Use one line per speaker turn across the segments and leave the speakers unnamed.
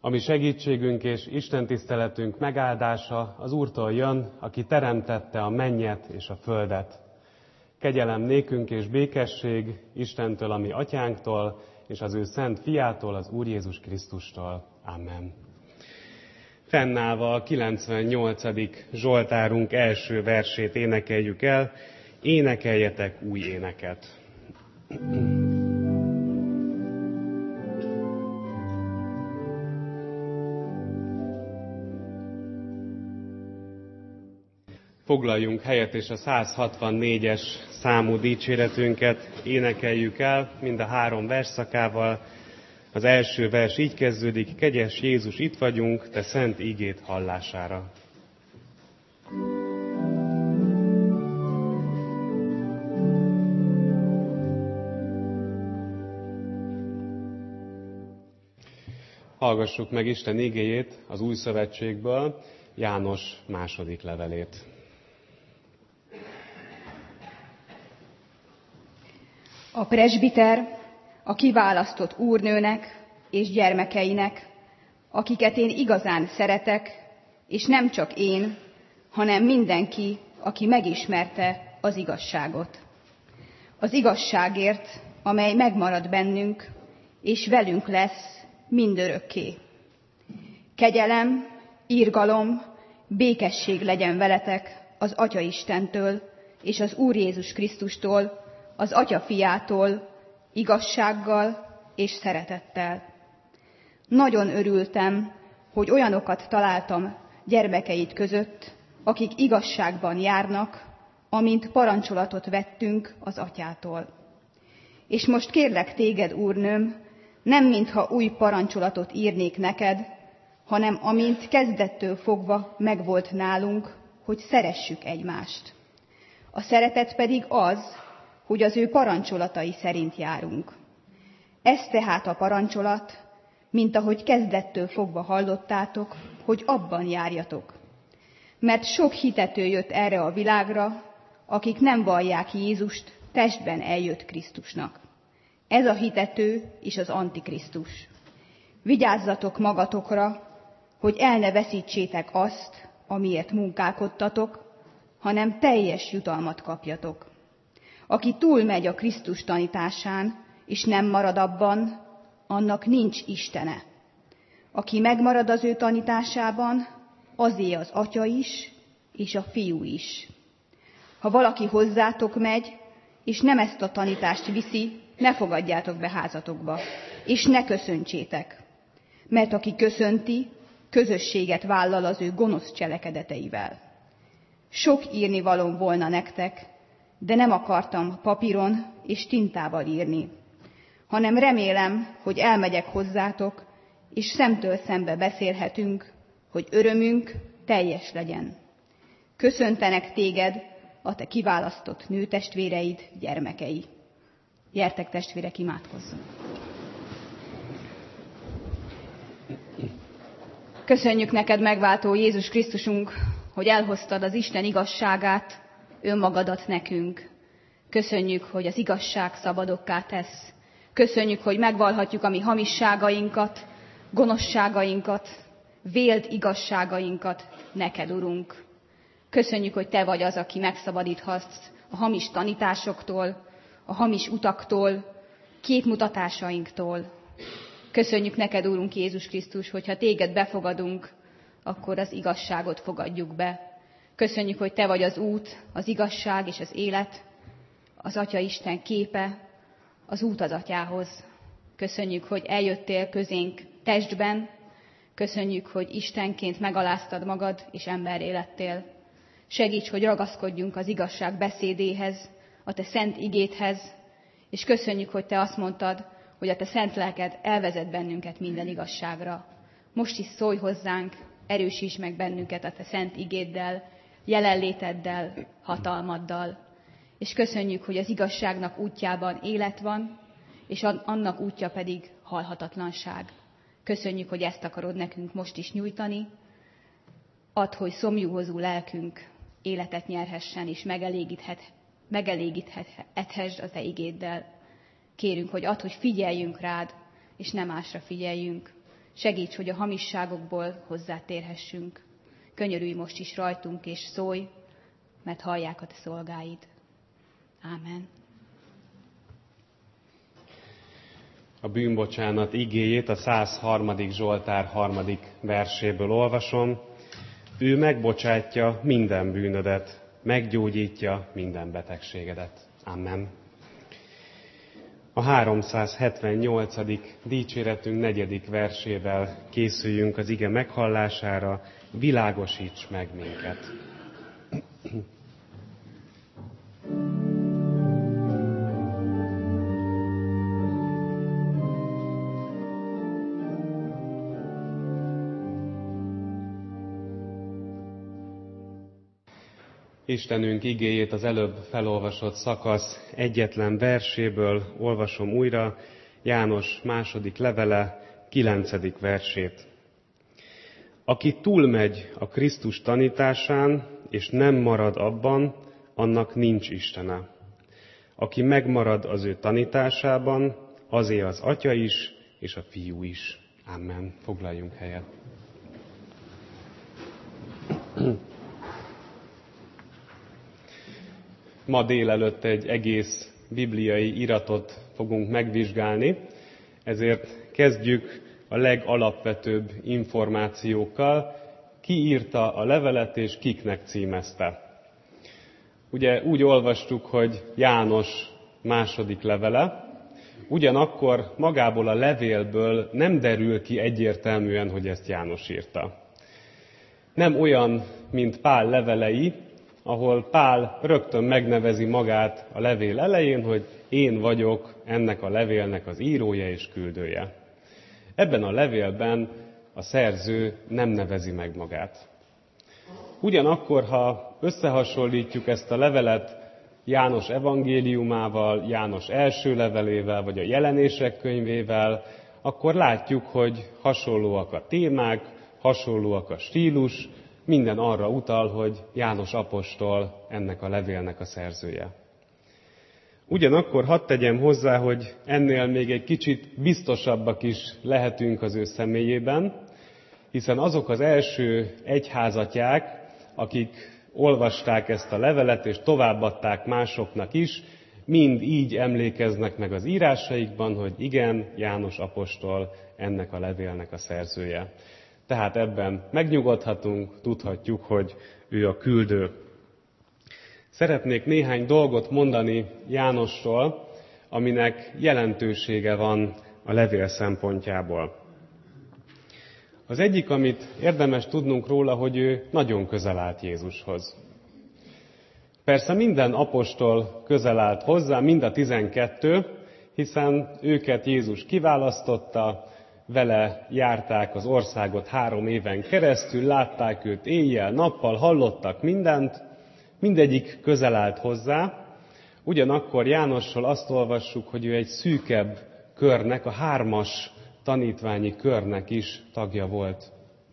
A mi segítségünk és istentiszteletünk megáldása az Úrtól jön, aki teremtette a mennyet és a földet. Kegyelem nékünk és békesség Istentől, a mi atyánktól, és az ő szent fiától, az Úr Jézus Krisztustól. Amen. Fennállva a 98. Zsoltárunk első versét énekeljük el. Énekeljetek új éneket! Foglaljunk helyet, és a 164-es számú dicséretünket énekeljük el, mind a 3 versszakával. Az első vers így kezdődik: Kegyes Jézus, itt vagyunk, te szent ígéd hallására. Hallgassuk meg Isten igéjét az Új Szövetségből, János második levelét.
A presbiter a kiválasztott úrnőnek és gyermekeinek, akiket én igazán szeretek, és nem csak én, hanem mindenki, aki megismerte az igazságot. Az igazságért, amely megmarad bennünk, és velünk lesz mindörökké. Kegyelem, irgalom, békesség legyen veletek az Atya Istentől és az Úr Jézus Krisztustól, az Atya fiától, igazsággal és szeretettel. Nagyon örültem, hogy olyanokat találtam gyermekeid között, akik igazságban járnak, amint parancsolatot vettünk az Atyától. És most kérlek téged, úrnőm, nem mintha új parancsolatot írnék neked, hanem amint kezdettől fogva megvolt nálunk, hogy szeressük egymást. A szeretet pedig az, hogy az ő parancsolatai szerint járunk. Ez tehát a parancsolat, mint ahogy kezdettől fogva hallottátok, hogy abban járjatok. Mert sok hitető jött erre a világra, akik nem vallják Jézust testben eljött Krisztusnak. Ez a hitető és az Antikrisztus. Vigyázzatok magatokra, hogy el ne veszítsétek azt, amiért munkálkodtatok, hanem teljes jutalmat kapjatok. Aki túlmegy a Krisztus tanításán, és nem marad abban, annak nincs Istene. Aki megmarad az ő tanításában, azé az Atya is, és a Fiú is. Ha valaki hozzátok megy, és nem ezt a tanítást viszi, ne fogadjátok be házatokba, és ne köszöntsétek. Mert aki köszönti, közösséget vállal az ő gonosz cselekedeteivel. Sok írnivalóm volna nektek, de nem akartam papíron és tintával írni, hanem remélem, hogy elmegyek hozzátok, és szemtől szembe beszélhetünk, hogy örömünk teljes legyen. Köszöntenek téged a te kiválasztott nőtestvéreid, gyermekei. Gyertek, testvérek, imádkozzunk! Köszönjük neked, megváltó Jézus Krisztusunk, hogy elhoztad az Isten igazságát, önmagadat nekünk. Köszönjük, hogy az igazság szabadokká tesz. Köszönjük, hogy megvallhatjuk a mi hamisságainkat, gonoszságainkat, vélt igazságainkat neked, Urunk. Köszönjük, hogy te vagy az, aki megszabadíthatsz a hamis tanításoktól, a hamis utaktól, képmutatásainktól. Köszönjük neked, Úrunk Jézus Krisztus, hogyha téged befogadunk, akkor az igazságot fogadjuk be. Köszönjük, hogy te vagy az út, az igazság és az élet, az Atya Isten képe, az út az Atyához. Köszönjük, hogy eljöttél közénk testben, köszönjük, hogy Istenként megaláztad magad és emberré lettél. Segíts, hogy ragaszkodjunk az igazság beszédéhez, a te szent igédhez, és köszönjük, hogy te azt mondtad, hogy a te szent lelked elvezet bennünket minden igazságra. Most is szólj hozzánk, erősíts meg bennünket a te szent igéddel, jelenléteddel, hatalmaddal. És köszönjük, hogy az igazságnak útjában élet van, és annak útja pedig halhatatlanság. Köszönjük, hogy ezt akarod nekünk most is nyújtani. Add, hogy szomjúhozó lelkünk életet nyerhessen, és megelégíthessd a te igéddel. Kérünk, hogy add, hogy figyeljünk rád, és nem másra figyeljünk. Segíts, hogy a hamisságokból hozzátérhessünk. Könyörülj most is rajtunk, és szólj, mert hallják a te szolgáid. Ámen.
A bűnbocsánat igéjét a 103. Zsoltár 3. verséből olvasom. Ő megbocsátja minden bűnödet, meggyógyítja minden betegségedet. Amen. A 378. dicséretünk 4. versével készüljünk az ige meghallására. Világosíts meg minket! Istenünk igéjét az előbb felolvasott szakasz egyetlen verséből olvasom újra, János második levele 9. versét. Aki túlmegy a Krisztus tanításán, és nem marad abban, annak nincs Istene. Aki megmarad az ő tanításában, azé az Atya is, és a Fiú is. Amen. Foglaljunk helyet. Ma délelőtt egy egész bibliai iratot fogunk megvizsgálni, ezért kezdjük a legalapvetőbb információkkal. Ki írta a levelet és kiknek címezte? Ugye úgy olvastuk, hogy János második levele, ugyanakkor magából a levélből nem derül ki egyértelműen, hogy ezt János írta. Nem olyan, mint Pál levelei, ahol Pál rögtön megnevezi magát a levél elején, hogy én vagyok ennek a levélnek az írója és küldője. Ebben a levélben a szerző nem nevezi meg magát. Ugyanakkor, ha összehasonlítjuk ezt a levelet János evangéliumával, János első levelével, vagy a Jelenések könyvével, akkor látjuk, hogy hasonlóak a témák, hasonlóak a stílus, minden arra utal, hogy János apostol ennek a levélnek a szerzője. Ugyanakkor hadd tegyem hozzá, hogy ennél még egy kicsit biztosabbak is lehetünk az ő személyében, hiszen azok az első egyházatják, akik olvasták ezt a levelet és továbbadták másoknak is, mind így emlékeznek meg az írásaikban, hogy igen, János apostol ennek a levélnek a szerzője. Tehát ebben megnyugodhatunk, tudhatjuk, hogy ő a küldő. Szeretnék néhány dolgot mondani Jánosról, aminek jelentősége van a levél szempontjából. Az egyik, amit érdemes tudnunk róla, hogy ő nagyon közel állt Jézushoz. Persze minden apostol közel állt hozzá, mind a 12, hiszen őket Jézus kiválasztotta, vele járták az országot 3 éven keresztül, látták őt éjjel-nappal, hallottak mindent, mindegyik közel állt hozzá. Ugyanakkor Jánosról azt olvassuk, hogy ő egy szűkebb körnek, a 3. tanítványi körnek is tagja volt.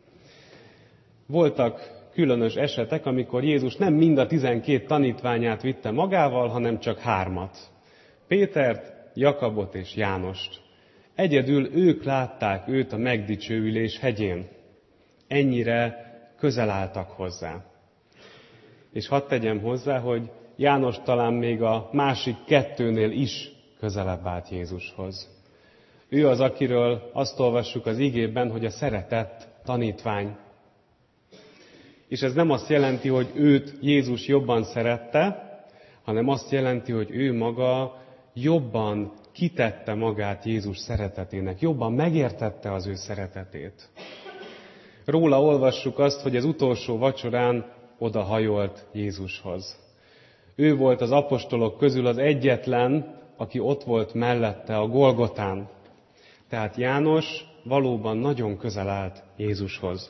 Voltak különös esetek, amikor Jézus nem mind a 12 tanítványát vitte magával, hanem csak 3. Pétert, Jakabot és Jánost. Egyedül ők látták őt a megdicsőülés hegyén. Ennyire közel álltak hozzá. És hadd tegyem hozzá, hogy János talán még a másik 2-nél is közelebb állt Jézushoz. Ő az, akiről azt olvassuk az igében, hogy a szeretett tanítvány. És ez nem azt jelenti, hogy őt Jézus jobban szerette, hanem azt jelenti, hogy ő maga jobban kitette magát Jézus szeretetének, jobban megértette az ő szeretetét. Róla olvassuk azt, hogy az utolsó vacsorán odahajolt Jézushoz. Ő volt az apostolok közül az egyetlen, aki ott volt mellette a Golgotán. Tehát János valóban nagyon közel állt Jézushoz.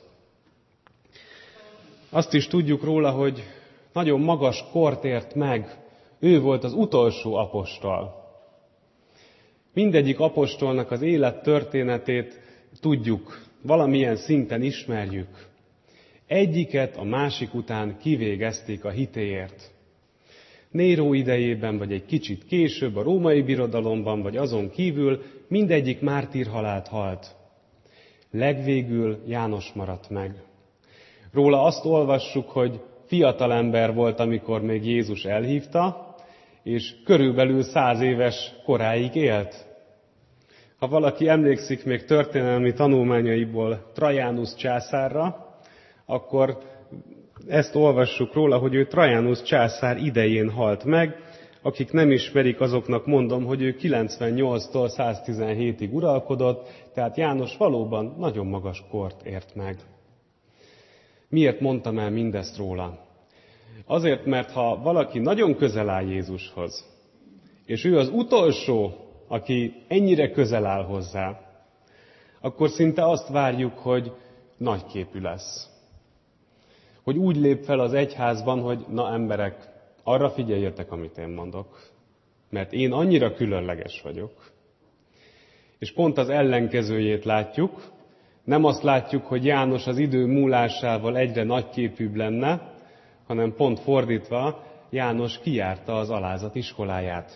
Azt is tudjuk róla, hogy nagyon magas kort ért meg. Ő volt az utolsó apostol. Mindegyik apostolnak az élettörténetét tudjuk, valamilyen szinten ismerjük. Egyiket a másik után kivégezték a hitéért. Néró idejében, vagy egy kicsit később, a római birodalomban, vagy azon kívül mindegyik mártírhalált halt. Legvégül János maradt meg. Róla azt olvassuk, hogy fiatalember volt, amikor még Jézus elhívta, és körülbelül 100 éves koráig élt. Ha valaki emlékszik még történelmi tanulmányaiból Trajanus császárra, akkor ezt olvassuk róla, hogy ő Trajanus császár idején halt meg. Akik nem ismerik, azoknak mondom, hogy ő 98-tól 117-ig uralkodott, tehát János valóban nagyon magas kort ért meg. Miért mondtam el mindezt róla? Azért, mert ha valaki nagyon közel áll Jézushoz, és ő az utolsó, aki ennyire közel áll hozzá, akkor szinte azt várjuk, hogy nagyképű lesz. Hogy úgy lép fel az egyházban, hogy na emberek, arra figyeljetek, amit én mondok, mert én annyira különleges vagyok. És pont az ellenkezőjét látjuk, nem azt látjuk, hogy János az idő múlásával egyre nagyképűbb lenne, hanem pont fordítva, János kijárta az alázat iskoláját.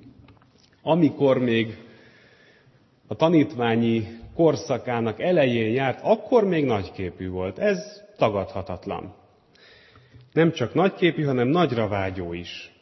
Amikor még a tanítványi korszakának elején járt, akkor még nagyképű volt. Ez tagadhatatlan. Nem csak nagyképű, hanem nagyra vágyó is.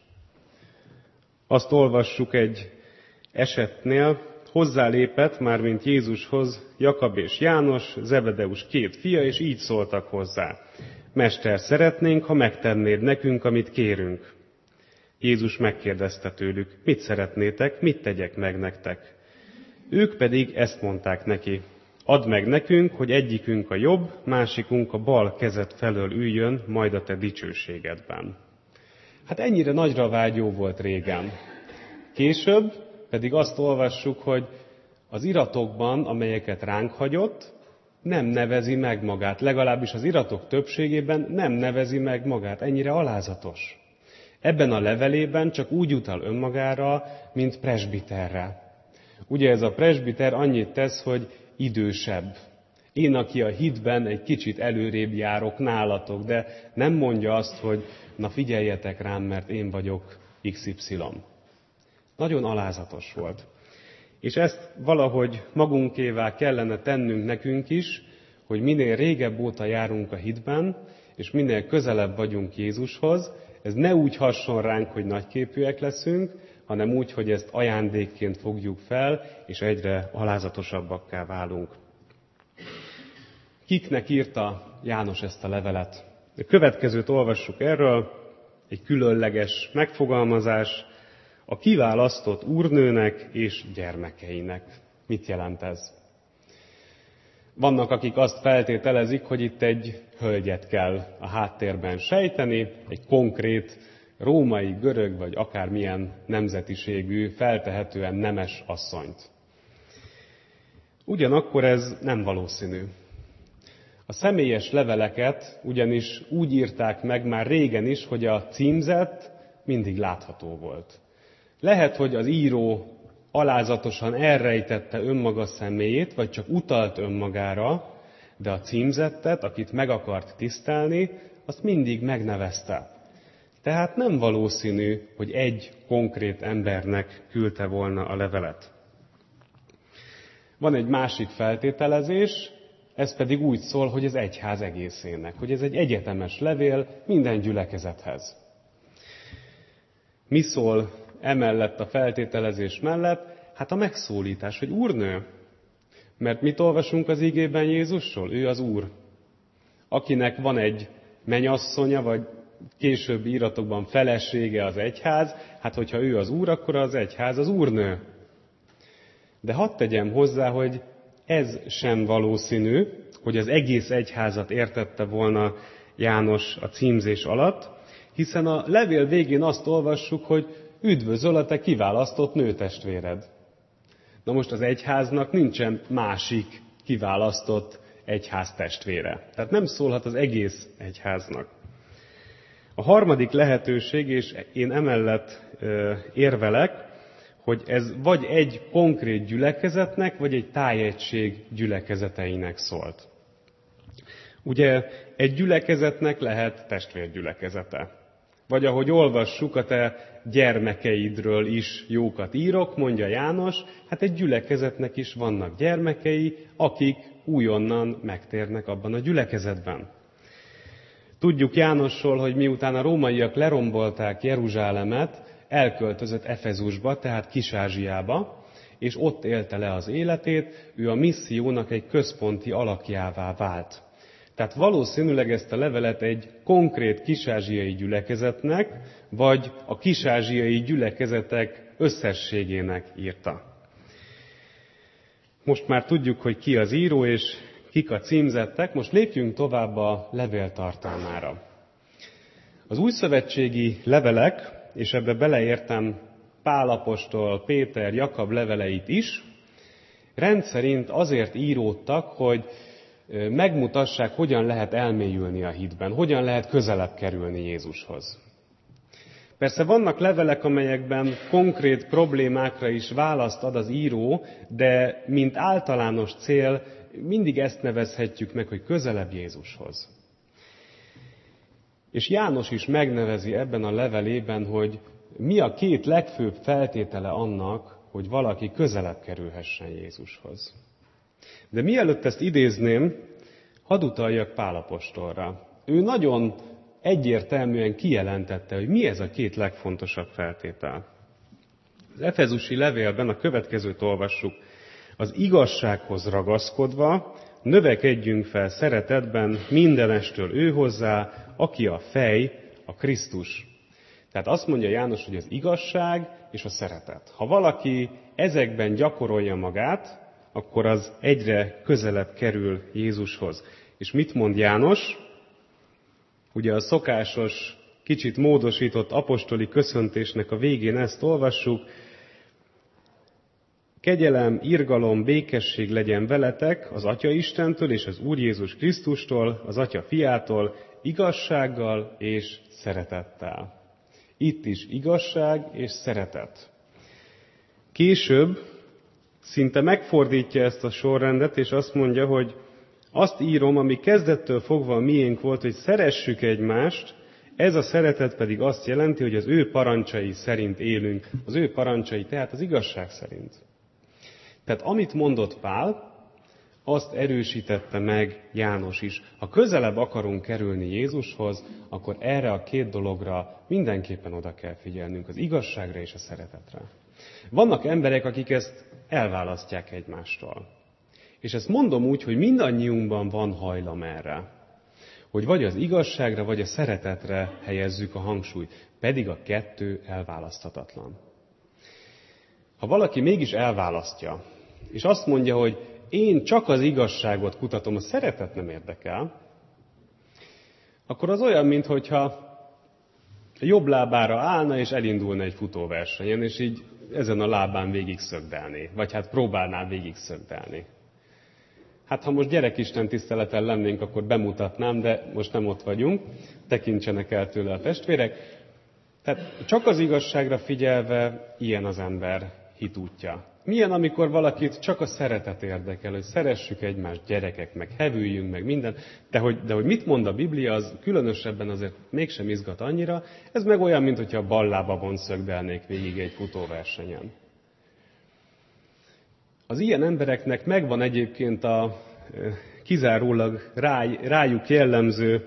Azt olvassuk egy esetnél, hozzálépett, mármint Jézushoz, Jakab és János, Zebedeus 2 fia, és így szóltak hozzá. Mester, szeretnénk, ha megtennéd nekünk, amit kérünk. Jézus megkérdezte tőlük, mit szeretnétek, mit tegyek meg nektek? Ők pedig ezt mondták neki, add meg nekünk, hogy egyikünk a jobb, másikunk a bal kezed felől üljön, majd a te dicsőségedben. Hát ennyire nagyra vágyó volt régen. Később pedig azt olvassuk, hogy az iratokban, amelyeket ránk hagyott, nem nevezi meg magát, legalábbis az iratok többségében nem nevezi meg magát, ennyire alázatos. Ebben a levelében csak úgy utal önmagára, mint presbiterre. Ugye ez a presbiter annyit tesz, hogy idősebb. Én, aki a hitben egy kicsit előrébb járok nálatok, de nem mondja azt, hogy na figyeljetek rám, mert én vagyok XY. Nagyon alázatos volt. És ezt valahogy magunkévá kellene tennünk nekünk is, hogy minél régebb óta járunk a hitben, és minél közelebb vagyunk Jézushoz, ez ne úgy hasson ránk, hogy nagyképűek leszünk, hanem úgy, hogy ezt ajándékként fogjuk fel, és egyre alázatosabbakká válunk. Kiknek írta János ezt a levelet? A következőt olvassuk erről, egy különleges megfogalmazás, a kiválasztott úrnőnek és gyermekeinek. Mit jelent ez? Vannak, akik azt feltételezik, hogy itt egy hölgyet kell a háttérben sejteni, egy konkrét római, görög vagy akármilyen nemzetiségű, feltehetően nemes asszonyt. Ugyanakkor ez nem valószínű. A személyes leveleket ugyanis úgy írták meg már régen is, hogy a címzet mindig látható volt. Lehet, hogy az író alázatosan elrejtette önmaga személyét, vagy csak utalt önmagára, de a címzettet, akit meg akart tisztelni, azt mindig megnevezte. Tehát nem valószínű, hogy egy konkrét embernek küldte volna a levelet. Van egy másik feltételezés, ez pedig úgy szól, hogy az egyház egészének, hogy ez egy egyetemes levél minden gyülekezethez. Mi szól emellett a feltételezés mellett? Hát a megszólítás, hogy úrnő. Mert mit olvasunk az igében Jézusról? Ő az Úr. Akinek van egy mennyasszonya, vagy későbbi íratokban felesége az egyház, hát hogyha ő az Úr, akkor az egyház az úrnő. De hadd tegyem hozzá, hogy ez sem valószínű, hogy az egész egyházat értette volna János a címzés alatt, hiszen a levél végén azt olvassuk, hogy üdvözöl a te kiválasztott nőtestvéred. Na most az egyháznak nincsen másik kiválasztott egyház testvére. Tehát nem szólhat az egész egyháznak. A harmadik lehetőség, és én emellett érvelek, hogy ez vagy egy konkrét gyülekezetnek, vagy egy tájegység gyülekezeteinek szólt. Ugye egy gyülekezetnek lehet testvérgyülekezete. Vagy ahogy olvassuk, a te gyermekeidről is jókat írok, mondja János, hát egy gyülekezetnek is vannak gyermekei, akik újonnan megtérnek abban a gyülekezetben. Tudjuk Jánosról, hogy miután a rómaiak lerombolták Jeruzsálemet, elköltözött Efezusba, tehát Kis-Ázsiába, és ott élte le az életét, ő a missziónak egy központi alakjává vált. Tehát valószínűleg ezt a levelet egy konkrét kis-ázsiai gyülekezetnek, vagy a kis-ázsiai gyülekezetek összességének írta. Most már tudjuk, hogy ki az író és kik a címzettek, most lépjünk tovább a levél tartalmára. Az újszövetségi levelek, és ebbe beleértem Pál apostol, Péter, Jakab leveleit is, rendszerint azért íródtak, hogy megmutassák, hogyan lehet elmélyülni a hitben, hogyan lehet közelebb kerülni Jézushoz. Persze vannak levelek, amelyekben konkrét problémákra is választ ad az író, de mint általános cél mindig ezt nevezhetjük meg, hogy közelebb Jézushoz. És János is megnevezi ebben a levelében, hogy mi a két legfőbb feltétele annak, hogy valaki közelebb kerülhessen Jézushoz. De mielőtt ezt idézném, hadd utaljak Pál apostolra. Ő nagyon egyértelműen kijelentette, hogy mi ez a két legfontosabb feltétel. Az efezusi levélben a következőt olvassuk. Az igazsághoz ragaszkodva növekedjünk fel szeretetben mindenestől ő hozzá, aki a fej, a Krisztus. Tehát azt mondja János, hogy az igazság és a szeretet. Ha valaki ezekben gyakorolja magát, akkor az egyre közelebb kerül Jézushoz. És mit mond János? Ugye a szokásos, kicsit módosított apostoli köszöntésnek a végén ezt olvassuk. Kegyelem, irgalom, békesség legyen veletek az Atya Istentől és az Úr Jézus Krisztustól, az Atya Fiától, igazsággal és szeretettel. Itt is igazság és szeretet. Később szinte megfordítja ezt a sorrendet, és azt mondja, hogy azt írom, ami kezdettől fogva a miénk volt, hogy szeressük egymást, ez a szeretet pedig azt jelenti, hogy az ő parancsai szerint élünk. Az ő parancsai, tehát az igazság szerint. Tehát amit mondott Pál, azt erősítette meg János is. Ha közelebb akarunk kerülni Jézushoz, akkor erre a két dologra mindenképpen oda kell figyelnünk, az igazságra és a szeretetre. Vannak emberek, akik ezt elválasztják egymástól. És ezt mondom úgy, hogy mindannyiunkban van hajlam erre. Hogy vagy az igazságra, vagy a szeretetre helyezzük a hangsúlyt. Pedig a kettő elválaszthatatlan. Ha valaki mégis elválasztja, és azt mondja, hogy én csak az igazságot kutatom, a szeretet nem érdekel, akkor az olyan, minthogyha a jobb lábára állna, és elindulna egy futóversenyen, és így ezen a lábán végig szögdelné, vagy hát próbálná végig szögdelni. Hát ha most gyerekisten tiszteleten lennénk, akkor bemutatnám, de most nem ott vagyunk, tekintsenek el tőle a testvérek. Tehát csak az igazságra figyelve ilyen az ember hitútja. Milyen, amikor valakit csak a szeretet érdekel, hogy szeressük egymást, gyerekek, meg hevüljünk, meg minden, de hogy mit mond a Biblia, az különösebben azért mégsem izgat annyira, ez meg olyan, mint hogyha a bal lábamon szögdelnék végig egy futóversenyen. Az ilyen embereknek megvan egyébként a kizárólag rájuk jellemző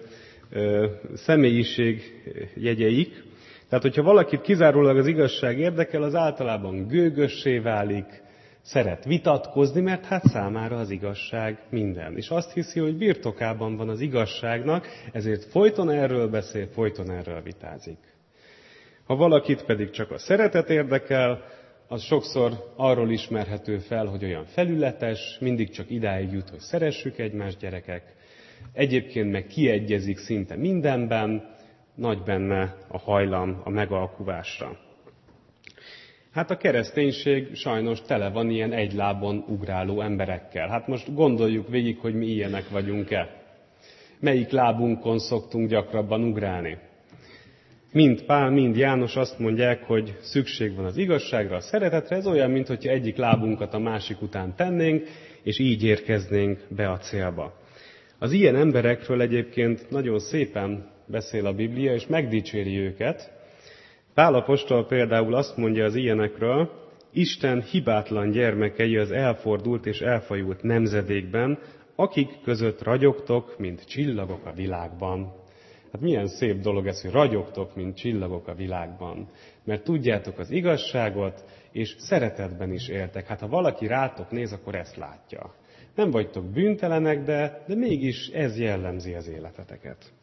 személyiségjegyeik. Tehát, hogyha valakit kizárólag az igazság érdekel, az általában gőgössé válik, szeret vitatkozni, mert hát számára az igazság minden. És azt hiszi, hogy birtokában van az igazságnak, ezért folyton erről beszél, folyton erről vitázik. Ha valakit pedig csak a szeretet érdekel, az sokszor arról ismerhető fel, hogy olyan felületes, mindig csak idáig jut, hogy szeressük egymást, gyerekek. Egyébként meg kiegyezik szinte mindenben, nagy benne a hajlam a megalkuvásra. Hát a kereszténység sajnos tele van ilyen egy lábon ugráló emberekkel. Hát most gondoljuk végig, hogy mi ilyenek vagyunk-e. Melyik lábunkon szoktunk gyakrabban ugrálni? Mind Pál, mind János azt mondják, hogy szükség van az igazságra, a szeretetre. Ez olyan, mintha egyik lábunkat a másik után tennénk, és így érkeznénk be a célba. Az ilyen emberekről egyébként nagyon szépen beszél a Biblia, és megdicséri őket. Pál apostol például azt mondja az ilyenekről, Isten hibátlan gyermekei az elfordult és elfajult nemzedékben, akik között ragyogtok, mint csillagok a világban. Hát milyen szép dolog ez, hogy ragyogtok, mint csillagok a világban. Mert tudjátok az igazságot, és szeretetben is éltek. Hát ha valaki rátok néz, akkor ezt látja. Nem vagytok bűntelenek, de mégis ez jellemzi az életeteket.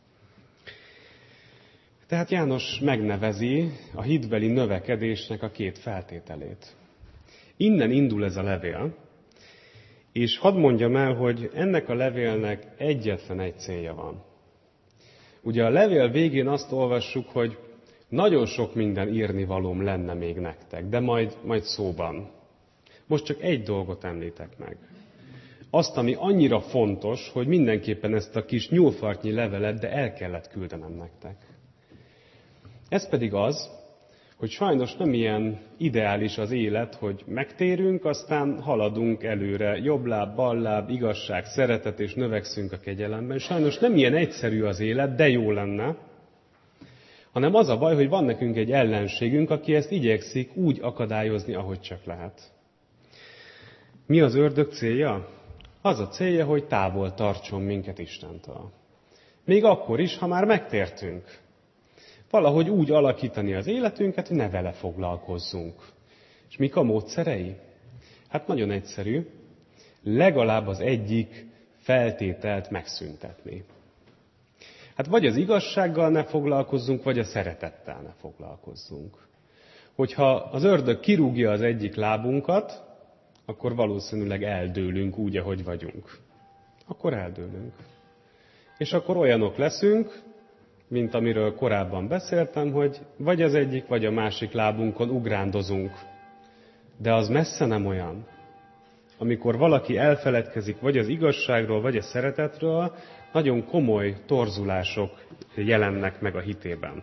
Tehát János megnevezi a hitbeli növekedésnek a két feltételét. Innen indul ez a levél, és hadd mondjam el, hogy ennek a levélnek egyetlen egy célja van. Ugye a levél végén azt olvassuk, hogy nagyon sok minden írnivalóm lenne még nektek, de majd szóban. Most csak egy dolgot említek meg. Azt, ami annyira fontos, hogy mindenképpen ezt a kis nyúlfartnyi levelet, de el kellett küldenem nektek. Ez pedig az, hogy sajnos nem ilyen ideális az élet, hogy megtérünk, aztán haladunk előre, jobb láb, bal láb, igazság, szeretet és növekszünk a kegyelemben. Sajnos nem ilyen egyszerű az élet, de jó lenne, hanem az a baj, hogy van nekünk egy ellenségünk, aki ezt igyekszik úgy akadályozni, ahogy csak lehet. Mi az ördög célja? Az a célja, hogy távol tartson minket Istentől. Még akkor is, ha már megtértünk. Valahogy úgy alakítani az életünket, hogy ne vele foglalkozzunk. És mik a módszerei? Hát nagyon egyszerű. Legalább az egyik feltételt megszüntetni. Hát vagy az igazsággal ne foglalkozzunk, vagy a szeretettel ne foglalkozzunk. Hogyha az ördög kirúgja az egyik lábunkat, akkor valószínűleg eldőlünk úgy, ahogy vagyunk. Akkor eldőlünk. És akkor olyanok leszünk, mint amiről korábban beszéltem, hogy vagy az egyik, vagy a másik lábunkon ugrándozunk. De az messze nem olyan. Amikor valaki elfeledkezik vagy az igazságról, vagy a szeretetről, nagyon komoly torzulások jelennek meg a hitében.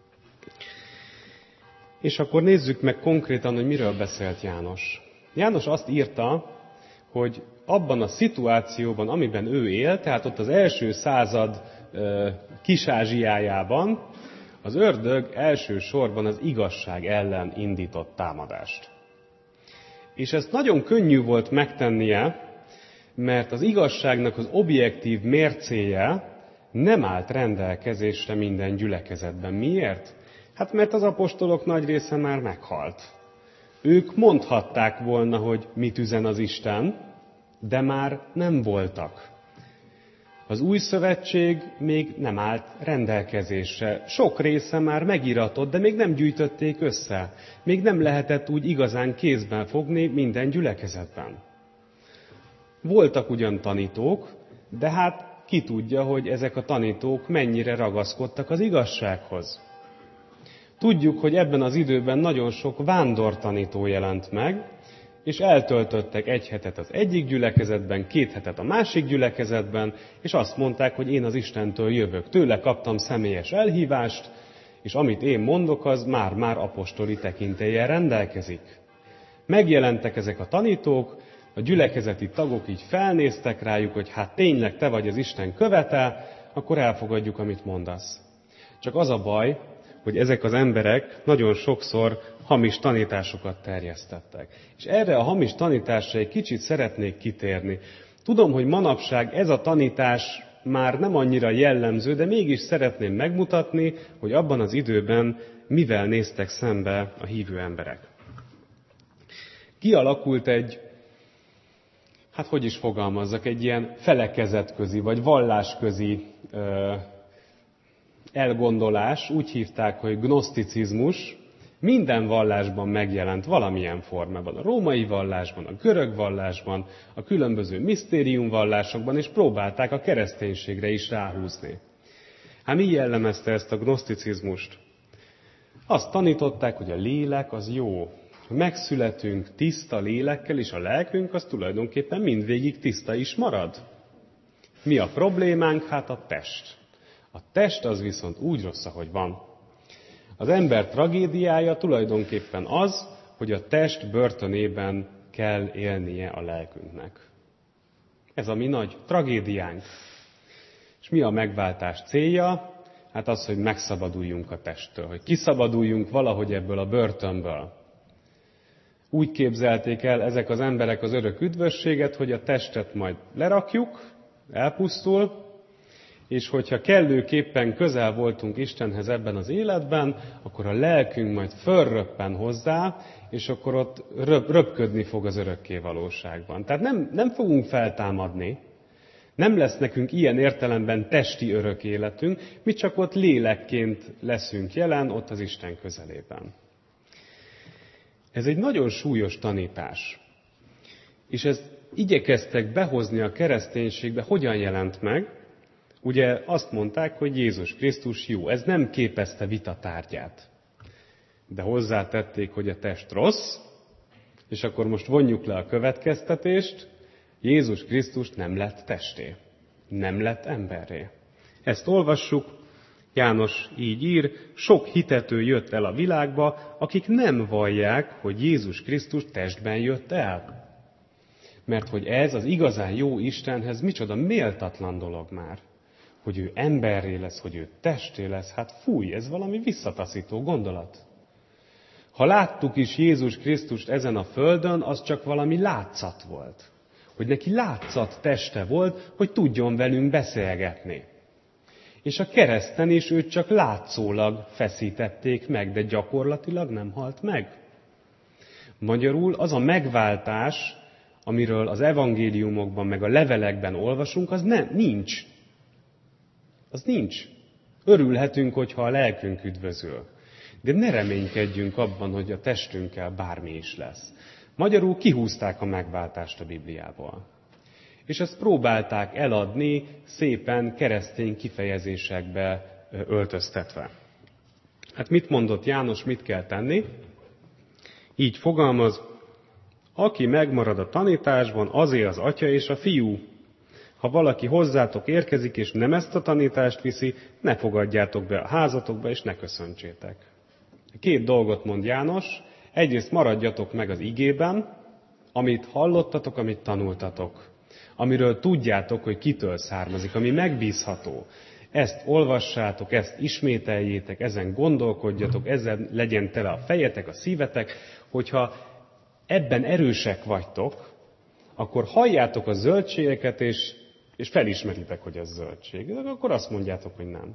És akkor nézzük meg konkrétan, hogy miről beszélt János. János azt írta, hogy abban a szituációban, amiben ő él, tehát ott az első század Kis-Ázsiájában, az ördög elsősorban az igazság ellen indított támadást. És ezt nagyon könnyű volt megtennie, mert az igazságnak az objektív mércéje nem állt rendelkezésre minden gyülekezetben. Miért? Hát mert az apostolok nagy része már meghalt. Ők mondhatták volna, hogy mit üzen az Isten, de már nem voltak. Az új szövetség még nem állt rendelkezésre. Sok része már megiratott, de még nem gyűjtötték össze. Még nem lehetett úgy igazán kézben fogni minden gyülekezetben. Voltak ugyan tanítók, de hát ki tudja, hogy ezek a tanítók mennyire ragaszkodtak az igazsághoz. Tudjuk, hogy ebben az időben nagyon sok vándortanító jelent meg, és eltöltöttek egy hetet az egyik gyülekezetben, 2 hetet a másik gyülekezetben, és azt mondták, hogy én az Istentől jövök. Tőle kaptam személyes elhívást, és amit én mondok, az már apostoli tekintéllyel rendelkezik. Megjelentek ezek a tanítók, a gyülekezeti tagok így felnéztek rájuk, hogy hát tényleg te vagy az Isten követe, akkor elfogadjuk, amit mondasz. Csak az a baj, hogy ezek az emberek nagyon sokszor hamis tanításokat terjesztettek. És erre a hamis tanításra egy kicsit szeretnék kitérni. Tudom, hogy manapság ez a tanítás már nem annyira jellemző, de mégis szeretném megmutatni, hogy abban az időben mivel néztek szembe a hívő emberek. Kialakult egy, hogy is fogalmazzak, egy ilyen felekezetközi vagy vallásközi elgondolás, úgy hívták, hogy gnoszticizmus, minden vallásban megjelent valamilyen formában. A római vallásban, a görög vallásban, a különböző misztériumvallásokban, és próbálták a kereszténységre is ráhúzni. Hát mi jellemezte ezt a gnoszticizmust? Azt tanították, hogy a lélek az jó. Megszületünk tiszta lélekkel, és a lelkünk az tulajdonképpen mindvégig tiszta is marad. Mi a problémánk? Hát a test. A test az viszont úgy rossz, ahogy van. Az ember tragédiája tulajdonképpen az, hogy a test börtönében kell élnie a lelkünknek. Ez a mi nagy tragédiánk. És mi a megváltás célja? Hát az, hogy megszabaduljunk a testtől, hogy kiszabaduljunk valahogy ebből a börtönből. Úgy képzelték el ezek az emberek az örök üdvösséget, hogy a testet majd lerakjuk, elpusztul, és hogyha kellőképpen közel voltunk Istenhez ebben az életben, akkor a lelkünk majd fölröppen hozzá, és akkor ott röpködni fog az örökké valóságban. Tehát nem fogunk feltámadni, nem lesz nekünk ilyen értelemben testi örök életünk, mi csak ott lélekként leszünk jelen, ott az Isten közelében. Ez egy nagyon súlyos tanítás. És ezt igyekeztek behozni a kereszténységbe, hogyan jelent meg? Ugye azt mondták, hogy Jézus Krisztus jó. Ez nem képezte vita tárgyát. De hozzátették, hogy a test rossz, és akkor most vonjuk le a következtetést, Jézus Krisztus nem lett testé, nem lett emberré. Ezt olvassuk, János így ír, sok hitető jött el a világba, akik nem vallják, hogy Jézus Krisztus testben jött el. Mert hogy ez az igazán jó Istenhez micsoda méltatlan dolog már. Hogy ő emberré lesz, hogy ő testé lesz, hát fúj, ez valami visszataszító gondolat. Ha láttuk is Jézus Krisztust ezen a földön, az csak valami látszat volt. Hogy neki látszat teste volt, hogy tudjon velünk beszélgetni. És a kereszten is őt csak látszólag feszítették meg, de gyakorlatilag nem halt meg. Magyarul az a megváltás, amiről az evangéliumokban meg a levelekben olvasunk, az nincs. Az nincs. Örülhetünk, hogyha a lelkünk üdvözöl. De ne reménykedjünk abban, hogy a testünkkel bármi is lesz. Magyarul kihúzták a megváltást a Bibliából. És ezt próbálták eladni szépen keresztény kifejezésekbe öltöztetve. Hát mit mondott János, mit kell tenni? Így fogalmaz, aki megmarad a tanításban, azé az atya és a fiú. Ha valaki hozzátok érkezik, és nem ezt a tanítást viszi, ne fogadjátok be a házatokba, és ne köszöntsétek. Két dolgot mond János. Egyrészt maradjatok meg az igében, amit hallottatok, amit tanultatok. Amiről tudjátok, hogy kitől származik, ami megbízható. Ezt olvassátok, ezt ismételjétek, ezen gondolkodjatok, ezen legyen tele a fejetek, a szívetek, hogyha ebben erősek vagytok, akkor halljátok a zöldségeket, és felismeritek, hogy ez zöldség. Akkor azt mondjátok, hogy nem.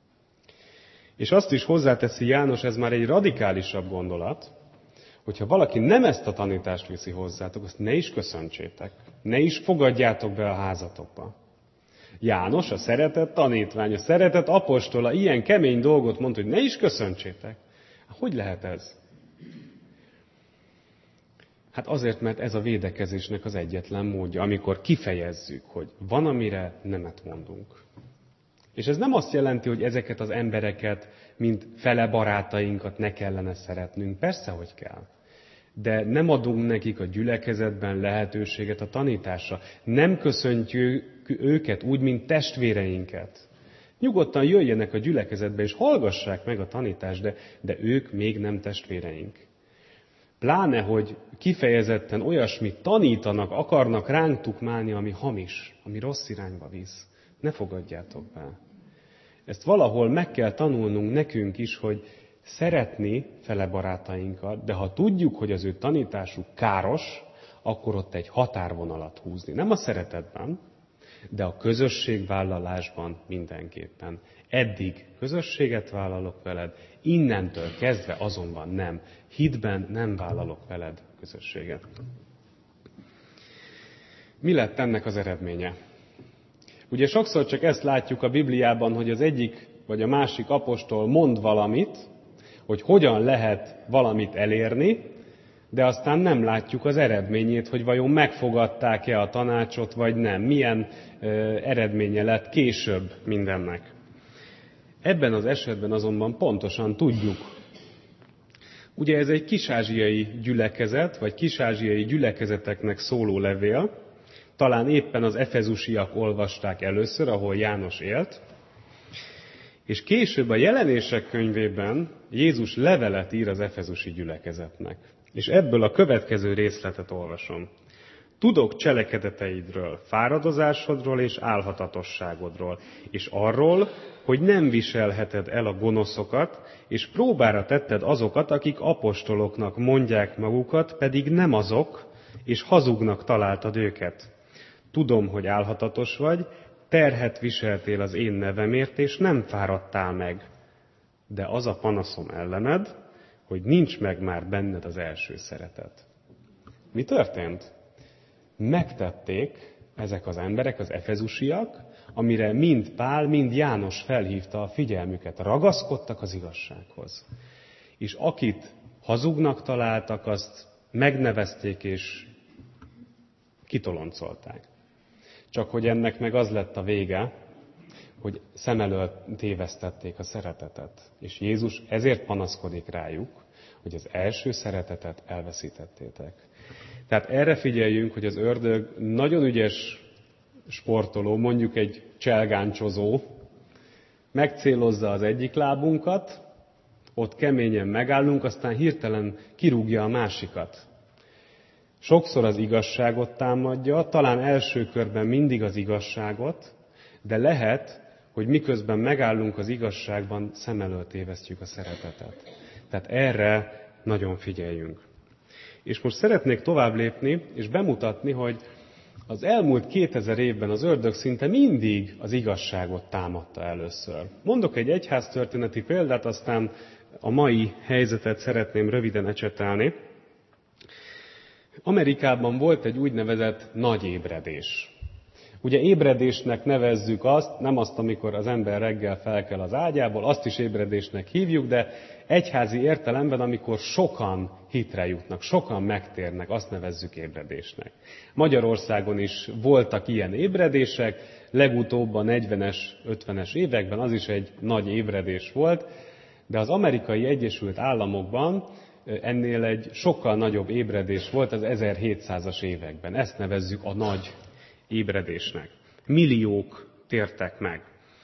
És azt is hozzáteszi János, ez már egy radikálisabb gondolat, hogyha valaki nem ezt a tanítást viszi hozzátok, azt ne is köszöntsétek. Ne is fogadjátok be a házatokba. János, a szeretett tanítvány, a szeretett apostola ilyen kemény dolgot mond, hogy ne is köszöntsétek. Hogy lehet ez? Hát azért, mert ez a védekezésnek az egyetlen módja, amikor kifejezzük, hogy van, amire nemet mondunk. És ez nem azt jelenti, hogy ezeket az embereket, mint fele barátainkat ne kellene szeretnünk. Persze, hogy kell. De nem adunk nekik a gyülekezetben lehetőséget a tanításra. Nem köszöntjük őket úgy, mint testvéreinket. Nyugodtan jöjjenek a gyülekezetbe, és hallgassák meg a tanítást, de ők még nem testvéreink. Pláne, hogy kifejezetten olyasmit tanítanak, akarnak ránk tukmálni, ami hamis, ami rossz irányba visz. Ne fogadjátok be. Ezt valahol meg kell tanulnunk nekünk is, hogy szeretni fele barátainkat, de ha tudjuk, hogy az ő tanításuk káros, akkor ott egy határvonalat húzni. Nem a szeretetben, de a közösségvállalásban mindenképpen. Eddig közösséget vállalok veled, innentől kezdve azonban nem. Hitben nem vállalok veled közösséget. Mi lett ennek az eredménye? Ugye sokszor csak ezt látjuk a Bibliában, hogy az egyik vagy a másik apostol mond valamit, hogy hogyan lehet valamit elérni, de aztán nem látjuk az eredményét, hogy vajon megfogadták-e a tanácsot, vagy nem. Milyen eredménye lett később mindennek. Ebben az esetben azonban pontosan tudjuk. Ugye ez egy kis-ázsiai gyülekezet, vagy kis-ázsiai gyülekezeteknek szóló levél. Talán éppen az efezusiak olvasták először, ahol János élt. És később a Jelenések könyvében Jézus levelet ír az efezusi gyülekezetnek. És ebből a következő részletet olvasom. Tudok cselekedeteidről, fáradozásodról és álhatatosságodról, és arról, hogy nem viselheted el a gonoszokat, és próbára tetted azokat, akik apostoloknak mondják magukat, pedig nem azok, és hazugnak találtad őket. Tudom, hogy álhatatos vagy, terhet viseltél az én nevemért, és nem fáradtál meg. De az a panaszom ellened, hogy nincs meg már benned az első szeretet. Mi történt? Megtették ezek az emberek, az efezusiak, amire mind Pál, mind János felhívta a figyelmüket. Ragaszkodtak az igazsághoz. És akit hazugnak találtak, azt megnevezték és kitoloncolták. Csak hogy ennek meg az lett a vége, hogy szem elől tévesztették a szeretetet. És Jézus ezért panaszkodik rájuk, hogy az első szeretetet elveszítettétek. Tehát erre figyeljünk, hogy az ördög nagyon ügyes sportoló, mondjuk egy cselgáncsozó, megcélozza az egyik lábunkat, ott keményen megállunk, aztán hirtelen kirúgja a másikat. Sokszor az igazságot támadja, talán első körben mindig az igazságot, de lehet, hogy miközben megállunk az igazságban, szem elől tévesztjük a szeretetet. Tehát erre nagyon figyeljünk. És most szeretnék tovább lépni, és bemutatni, hogy az elmúlt 2000 évben az ördög szinte mindig az igazságot támadta először. Mondok egy egyháztörténeti példát, aztán a mai helyzetet szeretném röviden ecsetelni. Amerikában volt egy úgynevezett nagy ébredés. Ugye ébredésnek nevezzük azt, nem azt, amikor az ember reggel felkel az ágyából, azt is ébredésnek hívjuk, de egyházi értelemben, amikor sokan hitre jutnak, sokan megtérnek, azt nevezzük ébredésnek. Magyarországon is voltak ilyen ébredések, legutóbb a 40-es, 50-es években az is egy nagy ébredés volt, de az Amerikai Egyesült Államokban ennél egy sokkal nagyobb ébredés volt az 1700-as években. Ezt nevezzük a nagy ébredésnek. Milliók tértek meg.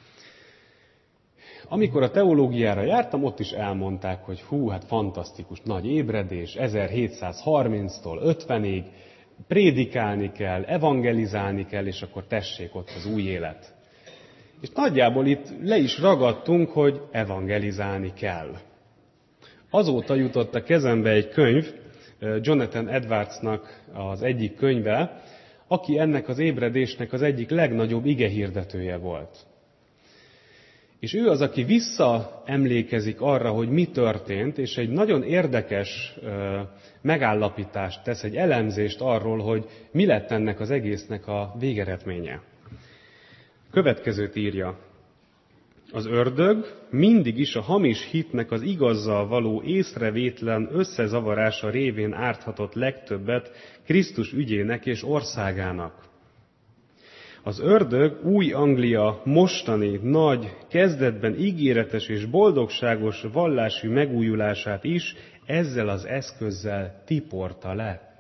Amikor a teológiára jártam, ott is elmondták, hogy hát fantasztikus, nagy ébredés, 1730-tól 50-ig, prédikálni kell, evangelizálni kell, és akkor tessék ott az új élet. És nagyjából itt le is ragadtunk, hogy evangelizálni kell. Azóta jutott a kezembe egy könyv, Jonathan Edwardsnak az egyik könyve, aki ennek az ébredésnek az egyik legnagyobb igehirdetője volt. És ő az, aki visszaemlékezik arra, hogy mi történt, és egy nagyon érdekes megállapítást tesz, egy elemzést arról, hogy mi lett ennek az egésznek a végeredménye. Következőt írja. Az ördög mindig is a hamis hitnek az igazzal való észrevétlen összezavarása révén árthatott legtöbbet Krisztus ügyének és országának. Az ördög Új-Anglia mostani, nagy, kezdetben ígéretes és boldogságos vallási megújulását is ezzel az eszközzel tiporta le.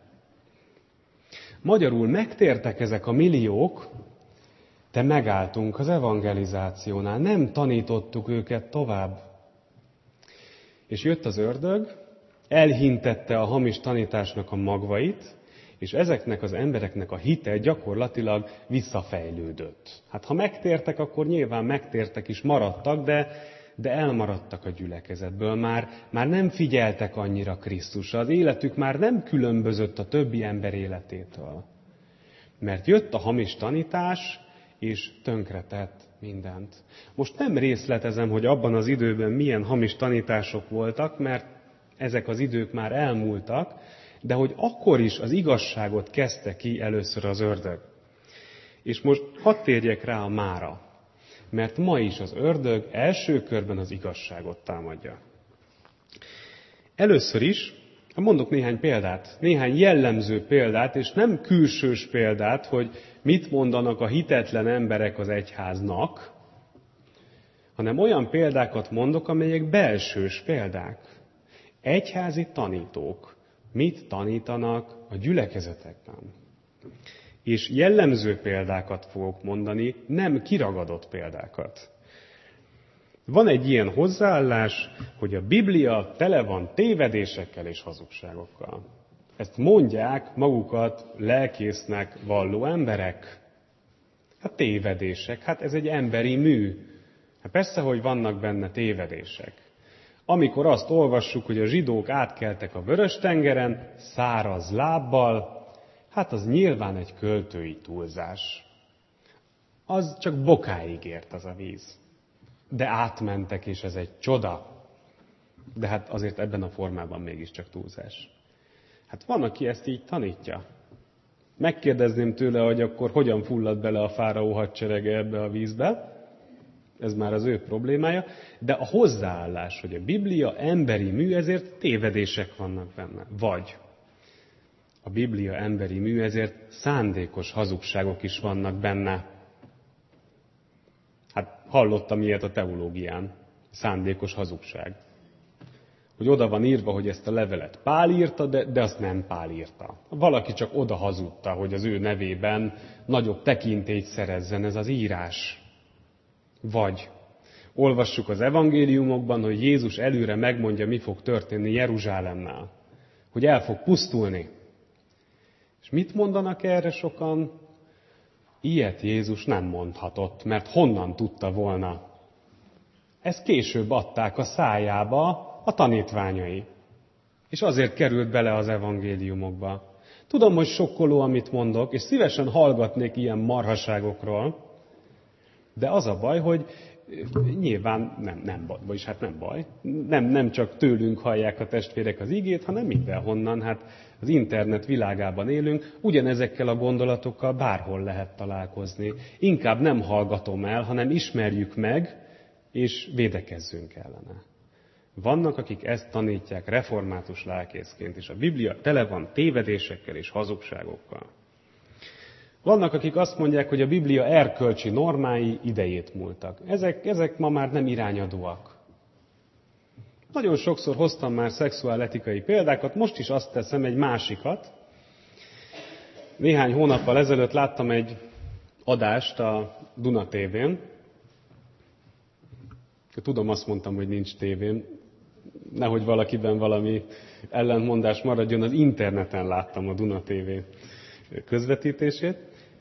Magyarul megtértek ezek a milliók, de megálltunk az evangelizációnál, nem tanítottuk őket tovább. És jött az ördög, elhintette a hamis tanításnak a magvait, és ezeknek az embereknek a hite gyakorlatilag visszafejlődött. Hát ha megtértek, akkor nyilván megtértek is, maradtak, de elmaradtak a gyülekezetből. Már nem figyeltek annyira Krisztusra. Az életük már nem különbözött a többi ember életétől. Mert jött a hamis tanítás, és tönkretett mindent. Most nem részletezem, hogy abban az időben milyen hamis tanítások voltak, mert ezek az idők már elmúltak, de hogy akkor is az igazságot kezdte ki először az ördög. És most hadd térjek rá a mára, mert ma is az ördög első körben az igazságot támadja. Először is mondok néhány példát, néhány jellemző példát, és nem külsős példát, hogy mit mondanak a hitetlen emberek az egyháznak, hanem olyan példákat mondok, amelyek belsős példák. Egyházi tanítók mit tanítanak a gyülekezetekben. És jellemző példákat fogok mondani, nem kiragadott példákat. Van egy ilyen hozzáállás, hogy a Biblia tele van tévedésekkel és hazugságokkal. Ezt mondják magukat lelkésznek valló emberek. Hát tévedések, hát ez egy emberi mű. Hát persze, hogy vannak benne tévedések. Amikor azt olvassuk, hogy a zsidók átkeltek a Vörös-tengeren száraz lábbal, hát az nyilván egy költői túlzás. az csak bokáig ért az a víz. De átmentek, és ez egy csoda. De hát azért ebben a formában mégiscsak túlzás. Hát van, aki ezt így tanítja. Megkérdezném tőle, hogy akkor hogyan fullad bele a fáraó hadserege ebbe a vízbe. Ez már az ő problémája. De a hozzáállás, hogy a Biblia emberi mű, ezért tévedések vannak benne. Vagy a Biblia emberi mű, ezért szándékos hazugságok is vannak benne. Hát hallottam ilyet a teológián. Szándékos hazugság. Hogy oda van írva, hogy ezt a levelet Pál írta, de azt nem Pál írta. Valaki csak oda hazudta, hogy az ő nevében nagyobb tekintélyt szerezzen ez az írás. Vagy olvassuk az evangéliumokban, hogy Jézus előre megmondja, mi fog történni Jeruzsálemmel. Hogy el fog pusztulni. És mit mondanak erre sokan? Ilyet Jézus nem mondhatott, mert honnan tudta volna? Ezt később adták a szájába a tanítványai. És azért került bele az evangéliumokba. Tudom, hogy sokkoló, amit mondok, és szívesen hallgatnék ilyen marhaságokról, de az a baj, hogy nyilván nem baj, vagyis hát nem baj. Nem csak tőlünk hallják a testvérek az igét, hanem mindenhonnan, hát az internet világában élünk, ugyanezekkel a gondolatokkal bárhol lehet találkozni. Inkább nem hallgatom el, hanem ismerjük meg, és védekezzünk ellene. Vannak, akik ezt tanítják református lelkészként, és a Biblia tele van tévedésekkel és hazugságokkal. Vannak, akik azt mondják, hogy a Biblia erkölcsi normái idejét múltak. Ezek ma már nem irányadóak. Nagyon sokszor hoztam már szexuáletikai példákat, most is azt teszem, egy másikat. Néhány hónappal ezelőtt láttam egy adást a Duna TV-n. Tudom, azt mondtam, hogy nincs tévén. Nehogy valakiben valami ellentmondás maradjon, az interneten láttam a Duna TV közvetítését.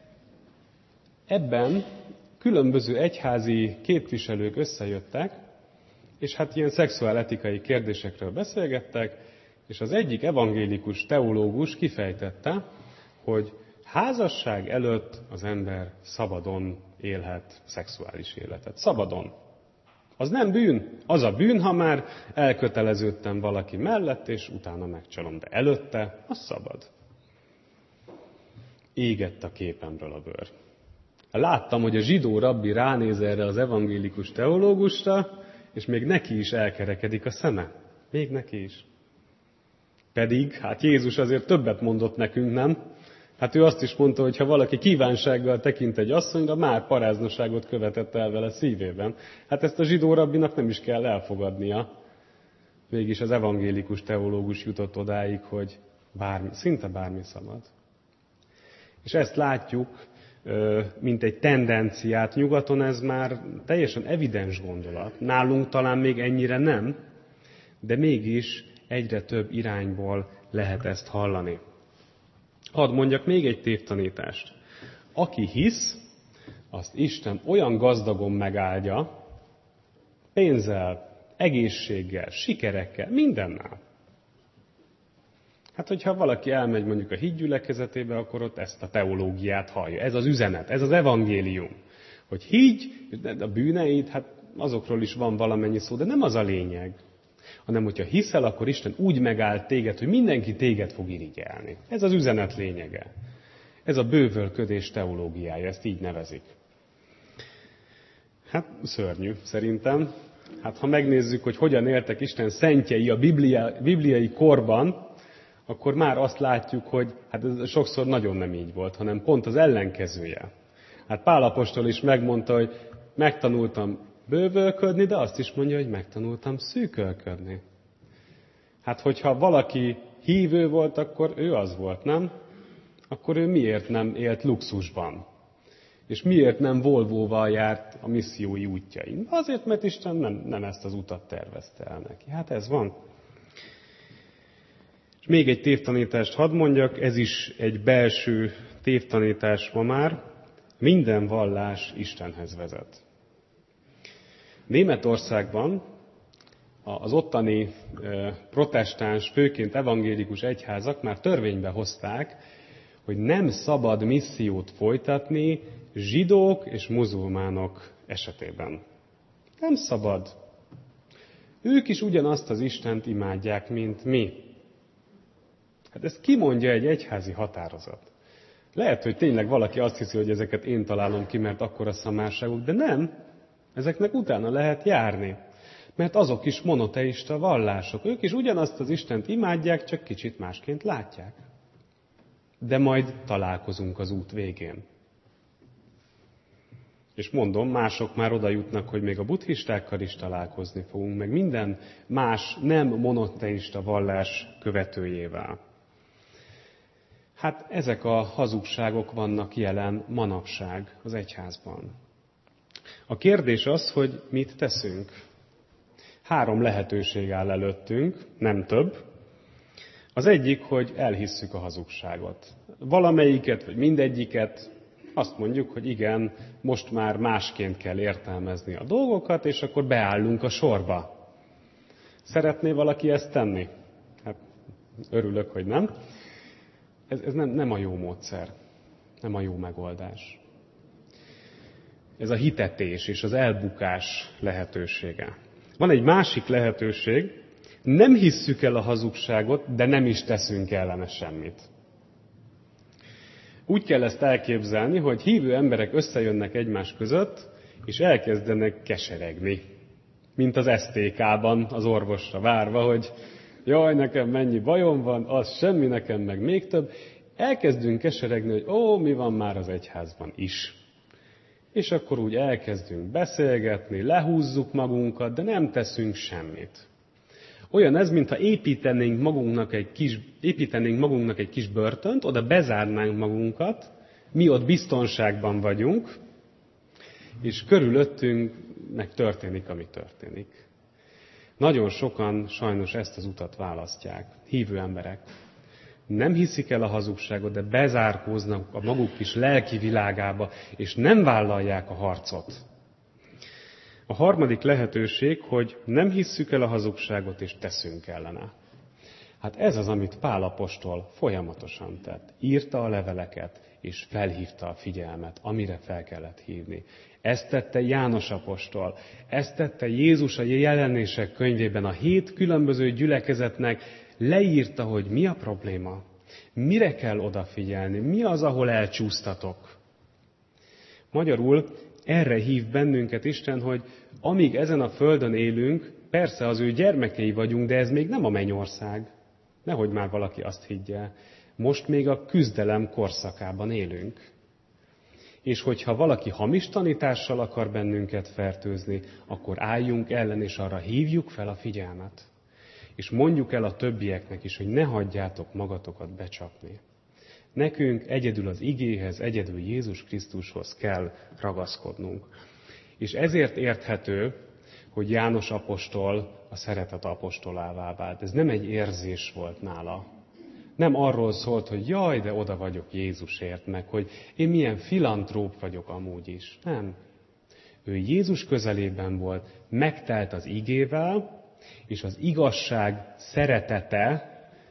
Ebben különböző egyházi képviselők összejöttek, és hát ilyen szexuáletikai kérdésekről beszélgettek, és az egyik evangélikus teológus kifejtette, hogy házasság előtt az ember szabadon élhet szexuális életet. Szabadon. Az nem bűn. Az a bűn, ha már elköteleződtem valaki mellett, és utána megcsalom. De előtte, az szabad. Égett a képemről a bőr. Láttam, hogy a zsidó rabbi ránéz erre az evangélikus teológusra, és még neki is elkerekedik a szeme. Még neki is. Pedig, hát Jézus azért többet mondott nekünk, nem? Hát ő azt is mondta, hogy ha valaki kívánsággal tekint egy asszonyra, már paráznaságot követett el vele szívében. Hát ezt a zsidó rabbinak nem is kell elfogadnia. Mégis az evangélikus teológus jutott odáig, hogy szinte bármi szabad. És ezt látjuk, mint egy tendenciát. Nyugaton ez már teljesen evidens gondolat. Nálunk talán még ennyire nem, de mégis egyre több irányból lehet ezt hallani. Hadd mondjak még egy tévtanítást. Aki hisz, azt Isten olyan gazdagon megáldja, pénzzel, egészséggel, sikerekkel, mindennel. Hát, hogyha valaki elmegy mondjuk a hídgyülekezetébe, akkor ott ezt a teológiát hallja. Ez az üzenet, ez az evangélium. Hogy higgy, a bűneid, hát azokról is van valamennyi szó, de nem az a lényeg. Hanem, hogyha hiszel, akkor Isten úgy megáld téged, hogy mindenki téged fog irigyelni. Ez az üzenet lényege. Ez a bővölködés teológiája, ezt így nevezik. Hát szörnyű szerintem. Hát ha megnézzük, hogy hogyan éltek Isten szentjei a bibliai korban, akkor már azt látjuk, hogy hát ez sokszor nagyon nem így volt, hanem pont az ellenkezője. Hát Pál apostol is megmondta, hogy megtanultam bővölködni, de azt is mondja, hogy megtanultam szűkölködni. Hát hogyha valaki hívő volt, akkor ő az volt, nem? Akkor ő miért nem élt luxusban? És miért nem Volvóval járt a missziói útjain? Azért, mert Isten nem ezt az utat tervezte el neki. Hát ez van. És még egy tévtanítást hadd mondjak, ez is egy belső tévtanítás ma már. Minden vallás Istenhez vezet. Németországban az ottani protestáns, főként evangélikus egyházak már törvénybe hozták, hogy nem szabad missziót folytatni zsidók és muzulmánok esetében. Nem szabad. Ők is ugyanazt az Istent imádják, mint mi. Hát ezt kimondja egy egyházi határozat. Lehet, hogy tényleg valaki azt hiszi, hogy ezeket én találom ki, mert akkora szamárságuk, de nem. Ezeknek utána lehet járni. Mert azok is monoteista vallások. Ők is ugyanazt az Istent imádják, csak kicsit másként látják. De majd találkozunk az út végén. És mondom, mások már oda jutnak, hogy még a buddhistákkal is találkozni fogunk, meg minden más nem monoteista vallás követőjével. Hát ezek a hazugságok vannak jelen manapság az egyházban. A kérdés az, hogy mit teszünk. 3 lehetőség áll előttünk, nem több. Az egyik, hogy elhisszük a hazugságot. Valamelyiket, vagy mindegyiket, azt mondjuk, hogy igen, most már másként kell értelmezni a dolgokat, és akkor beállunk a sorba. Szeretné valaki ezt tenni? Hát örülök, hogy nem. Ez nem a jó módszer, nem a jó megoldás. Ez a hitetés és az elbukás lehetősége. Van egy másik lehetőség, nem hisszük el a hazugságot, de nem is teszünk ellene semmit. Úgy kell ezt elképzelni, hogy hívő emberek összejönnek egymás között, és elkezdenek keseregni. Mint az STK-ban az orvosra várva, hogy jaj, nekem mennyi bajom van, az semmi, nekem meg még több. Elkezdünk keseregni, hogy mi van már az egyházban is. És akkor úgy elkezdünk beszélgetni, lehúzzuk magunkat, de nem teszünk semmit. Olyan ez, mintha építenénk magunknak egy kis börtönt, oda bezárnánk magunkat, mi ott biztonságban vagyunk, és körülöttünk meg történik, ami történik. Nagyon sokan sajnos ezt az utat választják, hívő emberek. Nem hiszik el a hazugságot, de bezárkóznak a maguk kis lelki világába, és nem vállalják a harcot. A harmadik lehetőség, hogy nem hisszük el a hazugságot, és teszünk ellene. Hát ez az, amit Pál apostol folyamatosan tett. Írta a leveleket, és felhívta a figyelmet, amire fel kellett hívni. Ezt tette János apostol, ezt tette Jézus a Jelenések könyvében a 7 különböző gyülekezetnek, leírta, hogy mi a probléma, mire kell odafigyelni, mi az, ahol elcsúsztatok. Magyarul erre hív bennünket Isten, hogy amíg ezen a földön élünk, persze az ő gyermekei vagyunk, de ez még nem a mennyország. Nehogy már valaki azt higgye. Most még a küzdelem korszakában élünk. És hogyha valaki hamis tanítással akar bennünket fertőzni, akkor álljunk ellen, és arra hívjuk fel a figyelmet. És mondjuk el a többieknek is, hogy ne hagyjátok magatokat becsapni. Nekünk egyedül az igéhez, egyedül Jézus Krisztushoz kell ragaszkodnunk. És ezért érthető, hogy János apostol a szeretet apostolává vált. Ez nem egy érzés volt nála. Nem arról szólt, hogy jaj, de oda vagyok Jézusért, meg hogy én milyen filantróp vagyok amúgy is. Nem. Ő Jézus közelében volt, megtelt az igével, és az igazság szeretete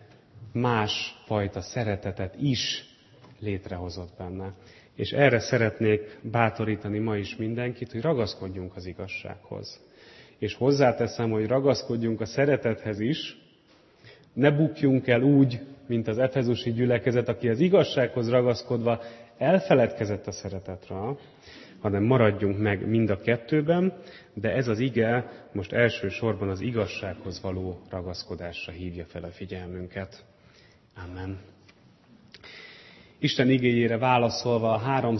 másfajta szeretetet is létrehozott benne. És erre szeretnék bátorítani ma is mindenkit, hogy ragaszkodjunk az igazsághoz. És hozzáteszem, hogy ragaszkodjunk a szeretethez is, ne bukjunk el úgy, mint az efezusi gyülekezet, aki az igazsághoz ragaszkodva elfeledkezett a szeretetről, hanem maradjunk meg mind a kettőben, de ez az ige most elsősorban az igazsághoz való ragaszkodásra hívja fel a figyelmünket. Amen. Isten igéjére válaszolva a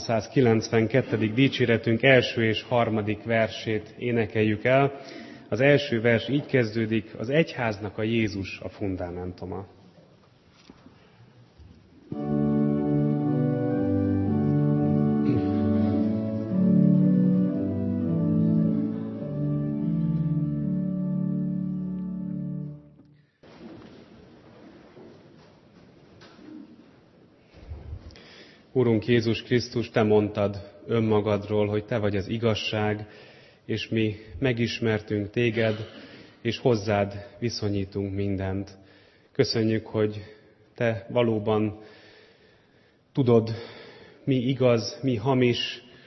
392. dicséretünk első és harmadik versét énekeljük el. Az első vers így kezdődik, az egyháznak a Jézus a fundamentuma. Urunk Jézus Krisztus, Te mondtad önmagadról, hogy Te vagy az igazság, és mi megismertünk Téged, és hozzád viszonyítunk mindent. Köszönjük, hogy Te valóban tudod, mi igaz, mi hamis,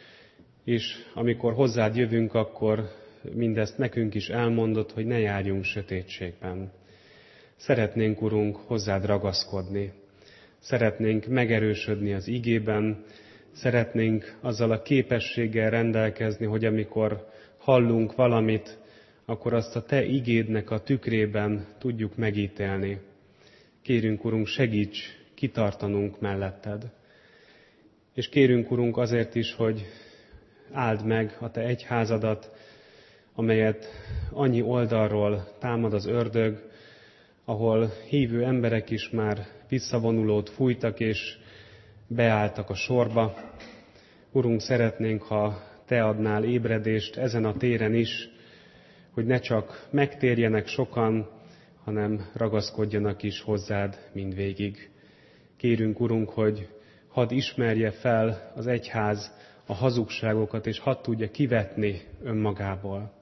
És amikor hozzád jövünk, akkor mindezt nekünk is elmondod, hogy ne járjunk sötétségben. Szeretnénk, Urunk, hozzád ragaszkodni. Szeretnénk megerősödni az igében, szeretnénk azzal a képességgel rendelkezni, hogy amikor hallunk valamit, akkor azt a Te igédnek a tükrében tudjuk megítélni. Kérünk, Urunk, segíts kitartanunk melletted. És kérünk, Urunk, azért is, hogy áld meg a Te egyházadat, amelyet annyi oldalról támad az ördög, ahol hívő emberek is már visszavonulót fújtak és beálltak a sorba. Urunk, szeretnénk, ha Te adnál ébredést ezen a téren is, hogy ne csak megtérjenek sokan, hanem ragaszkodjanak is hozzád mindvégig. Kérünk, Urunk, hogy hadd ismerje fel az egyház a hazugságokat, és hadd tudja kivetni önmagából.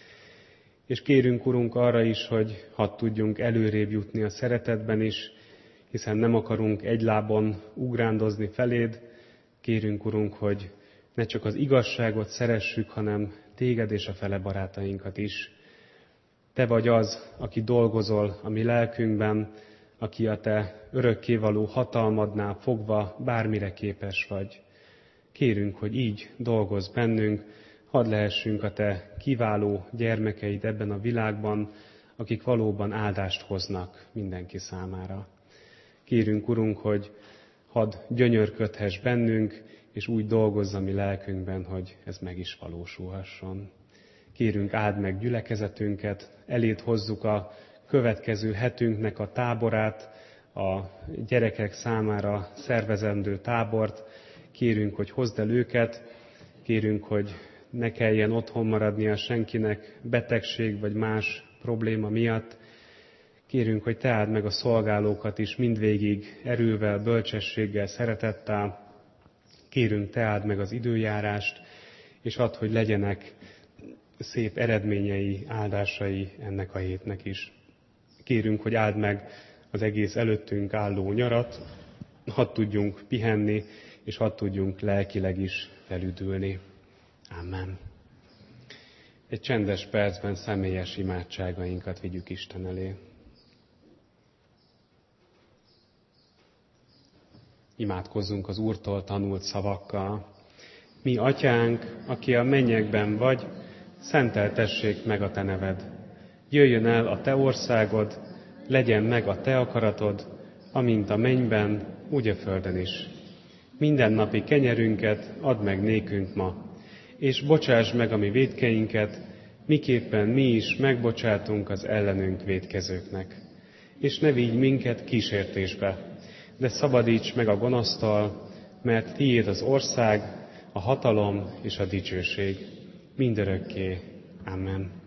És kérünk, Urunk, arra is, hogy hadd tudjunk előrébb jutni a szeretetben is, hiszen nem akarunk egy lábon ugrándozni feléd. Kérünk, Urunk, hogy ne csak az igazságot szeressük, hanem téged és a fele barátainkat is. Te vagy az, aki dolgozol a mi lelkünkben, aki a Te örökkévaló hatalmadnál fogva bármire képes vagy. Kérünk, hogy így dolgozz bennünk, hadd lehessünk a Te kiváló gyermekeid ebben a világban, akik valóban áldást hoznak mindenki számára. Kérünk, Urunk, hogy hadd gyönyörködhess bennünk, és úgy dolgozz a mi lelkünkben, hogy ez meg is valósulhasson. Kérünk, áld meg gyülekezetünket, eléd hozzuk a következő hetünknek a táborát, a gyerekek számára szervezendő tábort. Kérünk, hogy hozd el őket, kérünk, hogy ne kelljen otthon maradnia senkinek betegség vagy más probléma miatt. Kérünk, hogy Te áld meg a szolgálókat is mindvégig erővel, bölcsességgel, szeretettel. Kérünk, Te áld meg az időjárást, és add, hogy legyenek szép eredményei, áldásai ennek a hétnek is. Kérünk, hogy áld meg az egész előttünk álló nyarat, hadd tudjunk pihenni, és hadd tudjunk lelkileg is felüdülni. Amen. Egy csendes percben személyes imádságainkat vigyük Isten elé. Imádkozzunk az Úrtól tanult szavakkal. Mi, Atyánk, aki a mennyekben vagy, szenteltessék meg a Te neved. Jöjjön el a Te országod, legyen meg a Te akaratod, amint a mennyben, úgy a földön is. Mindennapi kenyerünket add meg nékünk ma, és bocsáss meg a mi vétkeinket, miképpen mi is megbocsátunk az ellenünk vétkezőknek. És ne vigy minket kísértésbe, de szabadíts meg a gonosztól, mert tiéd az ország, a hatalom és a dicsőség mindörökké. Amen.